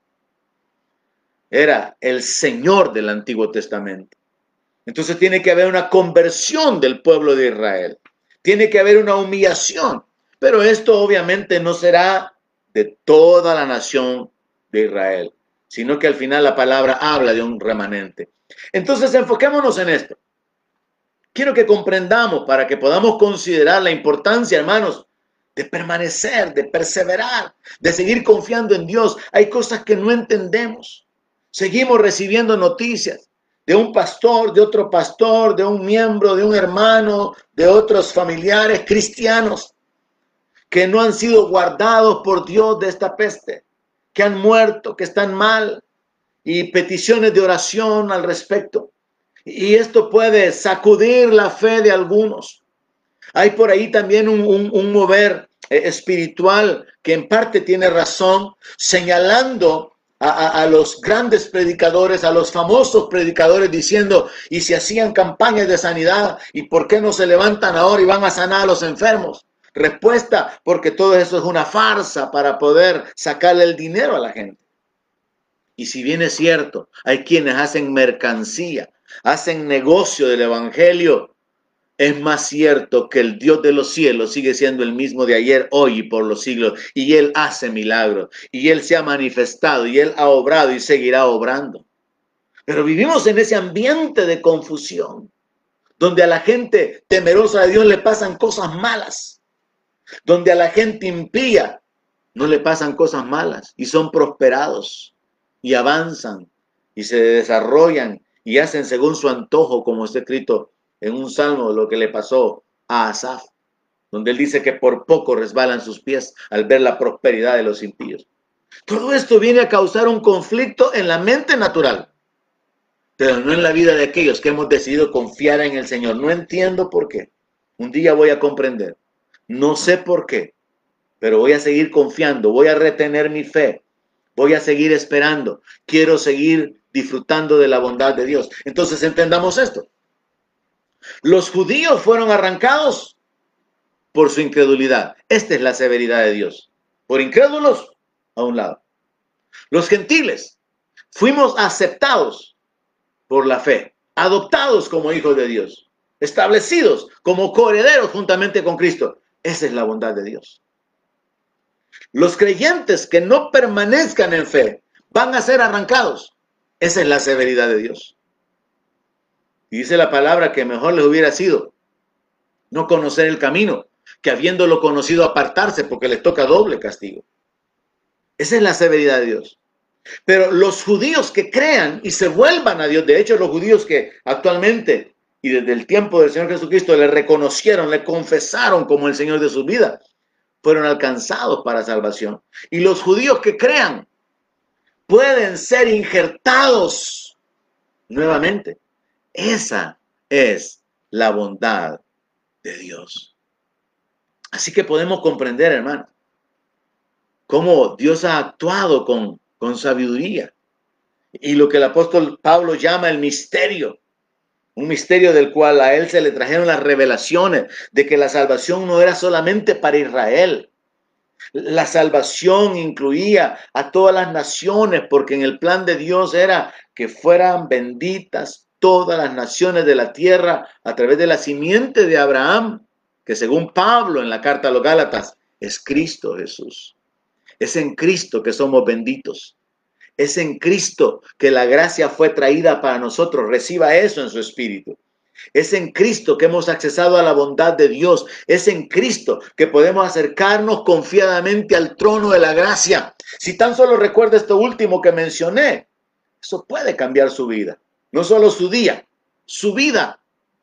Era el Señor del Antiguo Testamento. Entonces tiene que haber una conversión del pueblo de Israel. Tiene que haber una humillación. Pero esto obviamente no será de toda la nación de Israel, sino que al final la palabra habla de un remanente. Entonces enfoquémonos en esto. Quiero que comprendamos para que podamos considerar la importancia, hermanos, de permanecer, de perseverar, de seguir confiando en Dios. Hay cosas que no entendemos. Seguimos recibiendo noticias de un pastor, de otro pastor, de un miembro, de un hermano, de otros familiares cristianos que no han sido guardados por Dios de esta peste, que han muerto, que están mal, y peticiones de oración al respecto. Y esto puede sacudir la fe de algunos. Hay por ahí también un, un, un mover eh, espiritual que en parte tiene razón, señalando a, a, a los grandes predicadores, a los famosos predicadores, diciendo, y si hacían campañas de sanidad, ¿y por qué no se levantan ahora y van a sanar a los enfermos? Respuesta, porque todo eso es una farsa para poder sacarle el dinero a la gente. Y si bien es cierto, hay quienes hacen mercancía, hacen negocio del evangelio, es más cierto que el Dios de los cielos sigue siendo el mismo de ayer, hoy y por los siglos. Y Él hace milagros. Y Él se ha manifestado. Y Él ha obrado y seguirá obrando. Pero vivimos en ese ambiente de confusión, donde a la gente temerosa de Dios le pasan cosas malas. Donde a la gente impía no le pasan cosas malas. Y son prosperados. Y avanzan. Y se desarrollan. Y hacen según su antojo, como está escrito en un salmo, lo que le pasó a Asaf, donde él dice que por poco resbalan sus pies al ver la prosperidad de los impíos. Todo esto viene a causar un conflicto en la mente natural, pero no en la vida de aquellos que hemos decidido confiar en el Señor. No entiendo por qué. Un día voy a comprender. No sé por qué, pero voy a seguir confiando, voy a retener mi fe, voy a seguir esperando. Quiero seguir disfrutando de la bondad de Dios. Entonces entendamos esto. Los judíos fueron arrancados por su incredulidad. Esta es la severidad de Dios. Por incrédulos, a un lado. Los gentiles fuimos aceptados por la fe, adoptados como hijos de Dios, establecidos como coherederos juntamente con Cristo. Esa es la bondad de Dios. Los creyentes que no permanezcan en fe van a ser arrancados. Esa es la severidad de Dios. Y dice la palabra que mejor les hubiera sido no conocer el camino, que habiéndolo conocido apartarse, porque les toca doble castigo. Esa es la severidad de Dios. Pero los judíos que crean y se vuelvan a Dios, de hecho los judíos que actualmente y desde el tiempo del Señor Jesucristo le reconocieron, le confesaron como el Señor de su vida, fueron alcanzados para salvación. Y los judíos que crean pueden ser injertados nuevamente. Esa es la bondad de Dios. Así que podemos comprender, hermano, cómo Dios ha actuado con, con sabiduría. Y lo que el apóstol Pablo llama el misterio. Un misterio del cual a él se le trajeron las revelaciones de que la salvación no era solamente para Israel. La salvación incluía a todas las naciones, porque en el plan de Dios era que fueran benditas todas las naciones de la tierra a través de la simiente de Abraham, que según Pablo en la carta a los Gálatas es Cristo Jesús. Es en Cristo que somos benditos. Es en Cristo que la gracia fue traída para nosotros. Reciba eso en su espíritu. Es en Cristo que hemos accesado a la bondad de Dios. Es en Cristo que podemos acercarnos confiadamente al trono de la gracia. Si tan solo recuerda esto último que mencioné, eso puede cambiar su vida. No solo su día, su vida.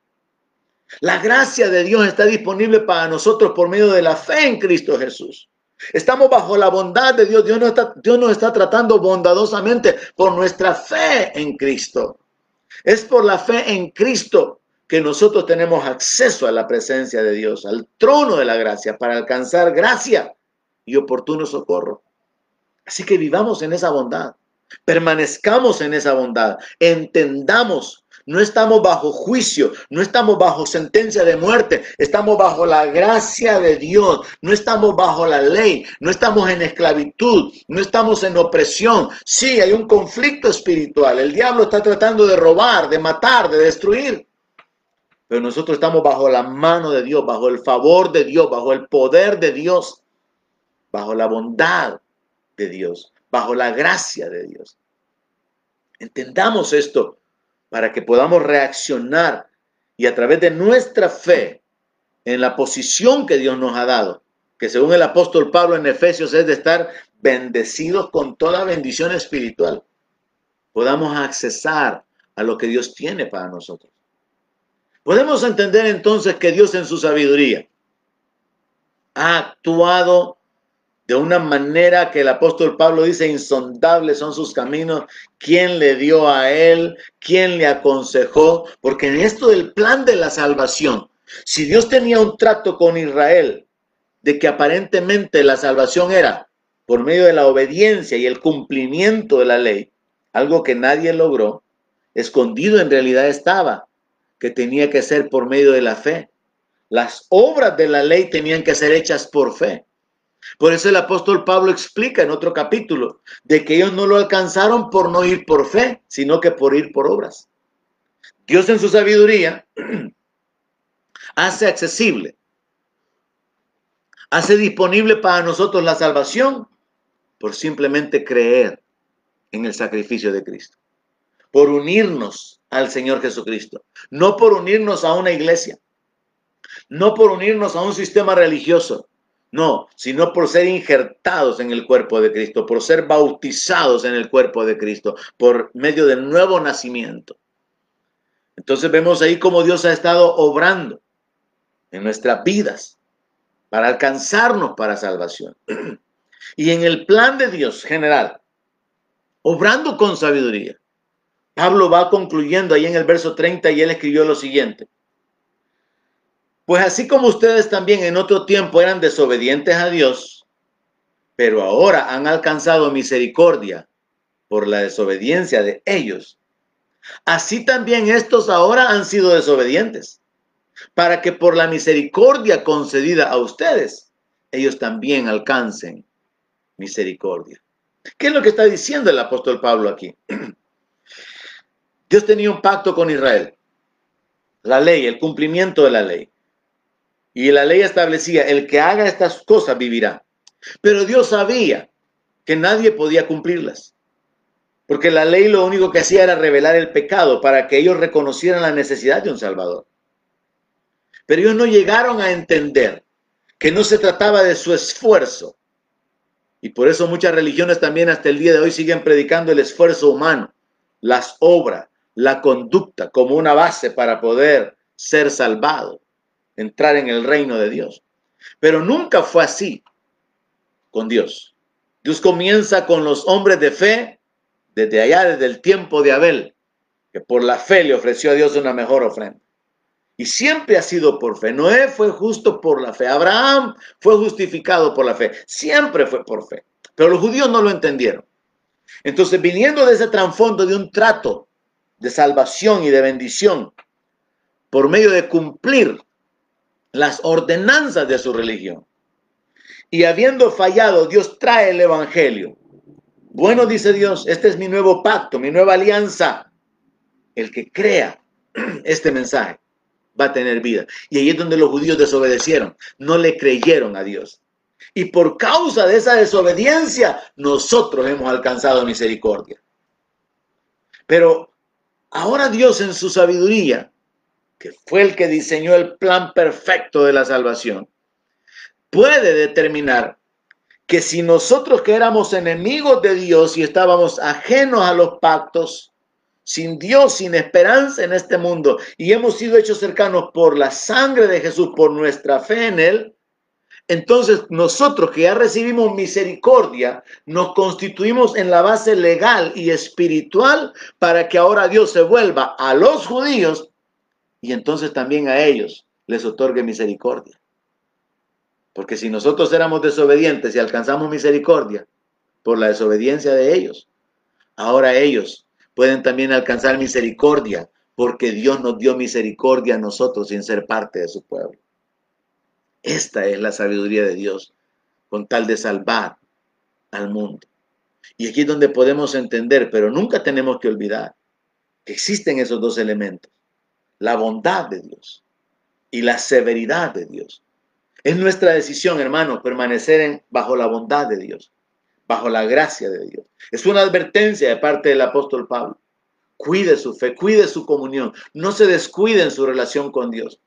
La gracia de Dios está disponible para nosotros por medio de la fe en Cristo Jesús. Estamos bajo la bondad de Dios. Dios nos está, Dios nos está tratando bondadosamente por nuestra fe en Cristo. Es por la fe en Cristo que nosotros tenemos acceso a la presencia de Dios, al trono de la gracia, para alcanzar gracia y oportuno socorro. Así que vivamos en esa bondad, permanezcamos en esa bondad, entendamos. No estamos bajo juicio, no estamos bajo sentencia de muerte, estamos bajo la gracia de Dios, no estamos bajo la ley, no estamos en esclavitud, no estamos en opresión. Sí, hay un conflicto espiritual, el diablo está tratando de robar, de matar, de destruir, pero nosotros estamos bajo la mano de Dios, bajo el favor de Dios, bajo el poder de Dios, bajo la bondad de Dios, bajo la gracia de Dios. Entendamos esto para que podamos reaccionar y a través de nuestra fe en la posición que Dios nos ha dado, que según el apóstol Pablo en Efesios es de estar bendecidos con toda bendición espiritual, podamos accesar a lo que Dios tiene para nosotros. Podemos entender entonces que Dios en su sabiduría ha actuado de una manera que el apóstol Pablo dice, insondables son sus caminos. ¿Quién le dio a él? ¿Quién le aconsejó? Porque en esto del plan de la salvación, si Dios tenía un trato con Israel, de que aparentemente la salvación era por medio de la obediencia y el cumplimiento de la ley, algo que nadie logró, escondido en realidad estaba, que tenía que ser por medio de la fe. Las obras de la ley tenían que ser hechas por fe. Por eso el apóstol Pablo explica en otro capítulo de que ellos no lo alcanzaron por no ir por fe, sino que por ir por obras. Dios en su sabiduría hace accesible, hace disponible para nosotros la salvación por simplemente creer en el sacrificio de Cristo, por unirnos al Señor Jesucristo, no por unirnos a una iglesia, no por unirnos a un sistema religioso, no, sino por ser injertados en el cuerpo de Cristo, por ser bautizados en el cuerpo de Cristo, por medio del nuevo nacimiento. Entonces vemos ahí cómo Dios ha estado obrando en nuestras vidas para alcanzarnos para salvación. Y en el plan de Dios general, obrando con sabiduría, Pablo va concluyendo ahí en el verso treinta y él escribió lo siguiente. Pues así como ustedes también en otro tiempo eran desobedientes a Dios, pero ahora han alcanzado misericordia por la desobediencia de ellos, así también estos ahora han sido desobedientes, para que por la misericordia concedida a ustedes, ellos también alcancen misericordia. ¿Qué es lo que está diciendo el apóstol Pablo aquí? Dios tenía un pacto con Israel, la ley, el cumplimiento de la ley. Y la ley establecía, el que haga estas cosas vivirá. Pero Dios sabía que nadie podía cumplirlas. Porque la ley lo único que hacía era revelar el pecado para que ellos reconocieran la necesidad de un Salvador. Pero ellos no llegaron a entender que no se trataba de su esfuerzo. Y por eso muchas religiones también hasta el día de hoy siguen predicando el esfuerzo humano, las obras, la conducta como una base para poder ser salvado, entrar en el reino de Dios. Pero nunca fue así con Dios. Dios comienza con los hombres de fe desde allá, desde el tiempo de Abel, que por la fe le ofreció a Dios una mejor ofrenda. Y siempre ha sido por fe. Noé fue justo por la fe. Abraham fue justificado por la fe. Siempre fue por fe. Pero los judíos no lo entendieron. Entonces, viniendo de ese trasfondo de un trato de salvación y de bendición por medio de cumplir las ordenanzas de su religión, y habiendo fallado, Dios trae el evangelio. Bueno, dice Dios, este es mi nuevo pacto, mi nueva alianza. El que crea este mensaje va a tener vida. Y ahí es donde los judíos desobedecieron, no le creyeron a Dios. Y por causa de esa desobediencia, nosotros hemos alcanzado misericordia. Pero ahora Dios en su sabiduría, que fue el que diseñó el plan perfecto de la salvación, puede determinar que si nosotros que éramos enemigos de Dios y estábamos ajenos a los pactos, sin Dios, sin esperanza en este mundo, y hemos sido hechos cercanos por la sangre de Jesús, por nuestra fe en Él, entonces nosotros que ya recibimos misericordia, nos constituimos en la base legal y espiritual para que ahora Dios se vuelva a los judíos y entonces también a ellos les otorgue misericordia. Porque si nosotros éramos desobedientes y alcanzamos misericordia por la desobediencia de ellos, ahora ellos pueden también alcanzar misericordia porque Dios nos dio misericordia a nosotros sin ser parte de su pueblo. Esta es la sabiduría de Dios con tal de salvar al mundo. Y aquí es donde podemos entender, pero nunca tenemos que olvidar que existen esos dos elementos, la bondad de Dios y la severidad de Dios. Es nuestra decisión, hermanos, permanecer en, bajo la bondad de Dios, bajo la gracia de Dios. Es una advertencia de parte del apóstol Pablo. Cuide su fe, cuide su comunión, no se descuide en su relación con Dios.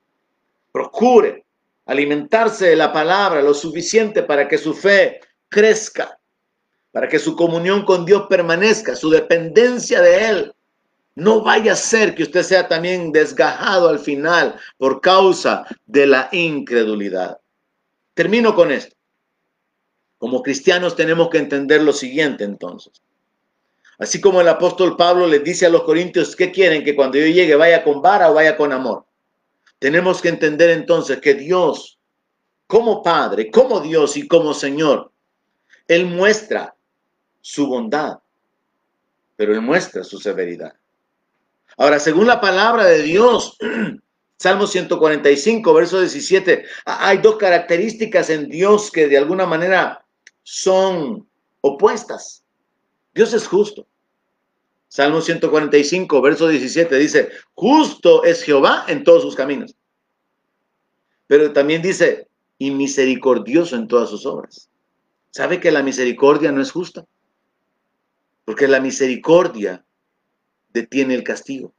Procure alimentarse de la palabra lo suficiente para que su fe crezca, para que su comunión con Dios permanezca, su dependencia de Él. No vaya a ser que usted sea también desgajado al final por causa de la incredulidad. Termino con esto. Como cristianos tenemos que entender lo siguiente entonces. Así como el apóstol Pablo les dice a los corintios, ¿qué quieren? Que cuando yo llegue vaya con vara o vaya con amor. Tenemos que entender entonces que Dios, como Padre, como Dios y como Señor, Él muestra su bondad, pero Él muestra su severidad. Ahora, según la palabra de Dios, Salmo ciento cuarenta y cinco, verso diecisiete. Hay dos características en Dios que de alguna manera son opuestas. Dios es justo. Salmo ciento cuarenta y cinco, verso diecisiete dice, justo es Jehová en todos sus caminos. Pero también dice, y misericordioso en todas sus obras. ¿Sabe que la misericordia no es justa? Porque la misericordia detiene el castigo.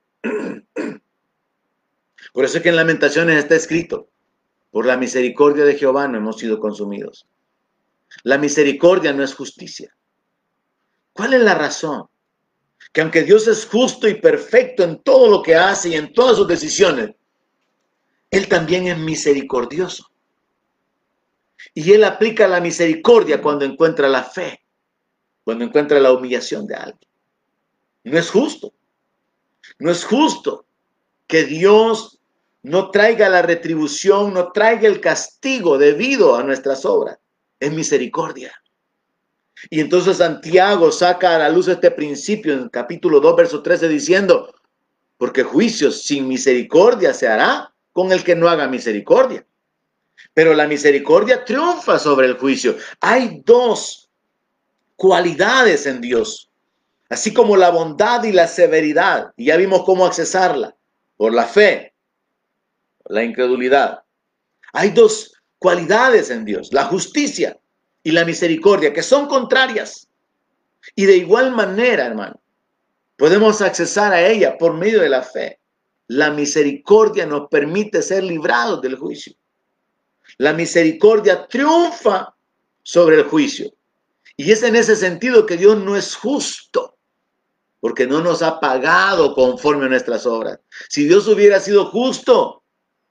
Por eso es que en Lamentaciones está escrito, por la misericordia de Jehová no hemos sido consumidos. La misericordia no es justicia. ¿Cuál es la razón? Que aunque Dios es justo y perfecto en todo lo que hace y en todas sus decisiones, Él también es misericordioso. Y Él aplica la misericordia cuando encuentra la fe, cuando encuentra la humillación de alguien. No es justo. No es justo que Dios no traiga la retribución, no traiga el castigo debido a nuestras obras. Es misericordia. Y entonces Santiago saca a la luz este principio en el capítulo dos, verso trece, diciendo, porque juicio sin misericordia se hará con el que no haga misericordia. Pero la misericordia triunfa sobre el juicio. Hay dos cualidades en Dios, así como la bondad y la severidad. Y ya vimos cómo accesarla, por la fe, la incredulidad. Hay dos cualidades en Dios, la justicia y la misericordia, que son contrarias. Y de igual manera, hermano, podemos accesar a ella por medio de la fe. La misericordia nos permite ser librados del juicio. La misericordia triunfa sobre el juicio. Y es en ese sentido que Dios no es justo, porque no nos ha pagado conforme a nuestras obras. Si Dios hubiera sido justo,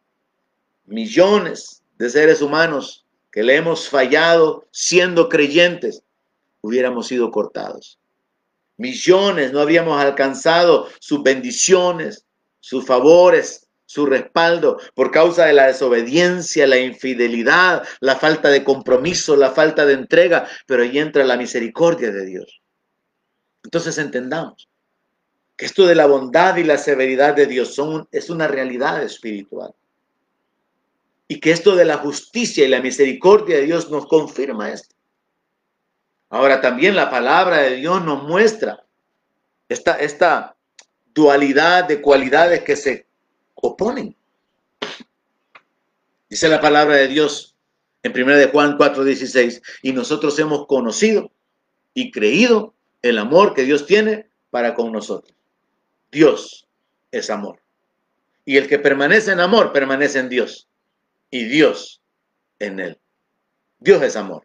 millones de seres humanos que le hemos fallado siendo creyentes, hubiéramos sido cortados. Millones no habríamos alcanzado sus bendiciones, sus favores, su respaldo por causa de la desobediencia, la infidelidad, la falta de compromiso, la falta de entrega, pero ahí entra la misericordia de Dios. Entonces entendamos que esto de la bondad y la severidad de Dios son, es una realidad espiritual. Y que esto de la justicia y la misericordia de Dios nos confirma esto. Ahora también la palabra de Dios nos muestra esta, esta dualidad de cualidades que se oponen. Dice la palabra de Dios en primera de Juan cuatro dieciséis, y nosotros hemos conocido y creído el amor que Dios tiene para con nosotros. Dios es amor. Y el que permanece en amor, permanece en Dios. Y Dios en él. Dios es amor.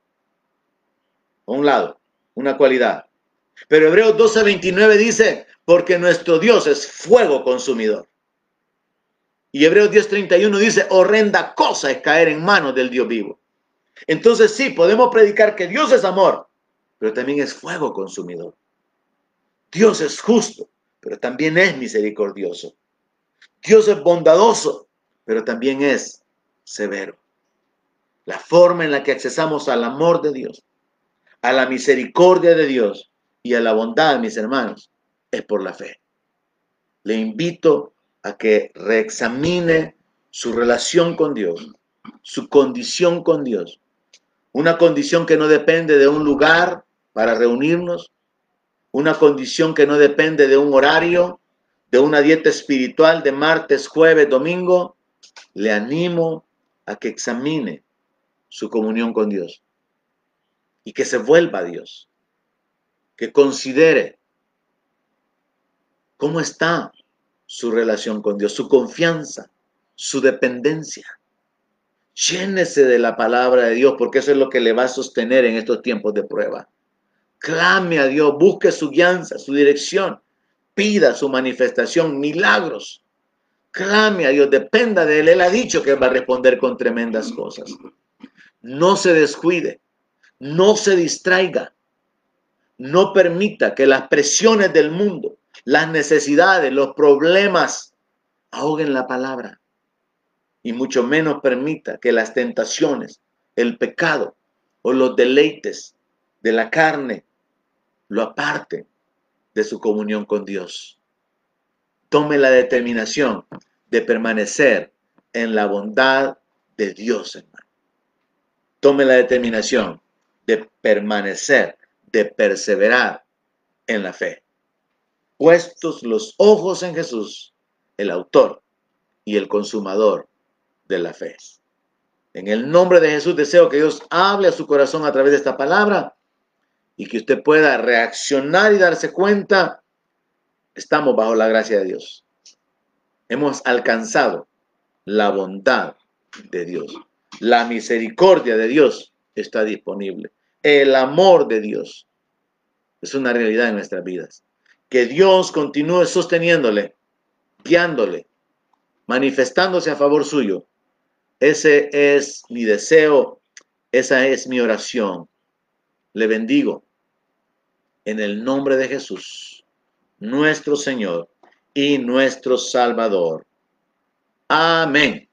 A un lado, una cualidad. Pero Hebreos doce veintinueve dice, porque nuestro Dios es fuego consumidor. Y Hebreos diez treinta y uno dice, horrenda cosa es caer en manos del Dios vivo. Entonces sí, podemos predicar que Dios es amor, pero también es fuego consumidor. Dios es justo, pero también es misericordioso. Dios es bondadoso, pero también es severo. La forma en la que accesamos al amor de Dios, a la misericordia de Dios y a la bondad, mis hermanos, es por la fe. Le invito a que reexamine su relación con Dios, su condición con Dios. Una condición que no depende de un lugar para reunirnos, una condición que no depende de un horario, de una dieta espiritual de martes, jueves, domingo. Le animo a que examine su comunión con Dios y que se vuelva a Dios, que considere cómo está su relación con Dios, su confianza, su dependencia. Llénese de la palabra de Dios, porque eso es lo que le va a sostener en estos tiempos de prueba. Clame a Dios, busque su guianza, su dirección, pida su manifestación, milagros. Clame a Dios, dependa de Él. Él ha dicho que va a responder con tremendas cosas. No se descuide, no se distraiga, no permita que las presiones del mundo, las necesidades, los problemas ahoguen la palabra. Y mucho menos permita que las tentaciones, el pecado o los deleites de la carne lo aparten de su comunión con Dios. Tome la determinación de permanecer en la bondad de Dios, hermano. Tome la determinación de permanecer, de perseverar en la fe. Puestos los ojos en Jesús, el autor y el consumador de la fe. En el nombre de Jesús deseo que Dios hable a su corazón a través de esta palabra y que usted pueda reaccionar y darse cuenta, estamos bajo la gracia de Dios. Hemos alcanzado la bondad de Dios. La misericordia de Dios está disponible. El amor de Dios es una realidad en nuestras vidas. Que Dios continúe sosteniéndole, guiándole, manifestándose a favor suyo. Ese es mi deseo, esa es mi oración. Le bendigo en el nombre de Jesús, nuestro Señor y nuestro Salvador. Amén.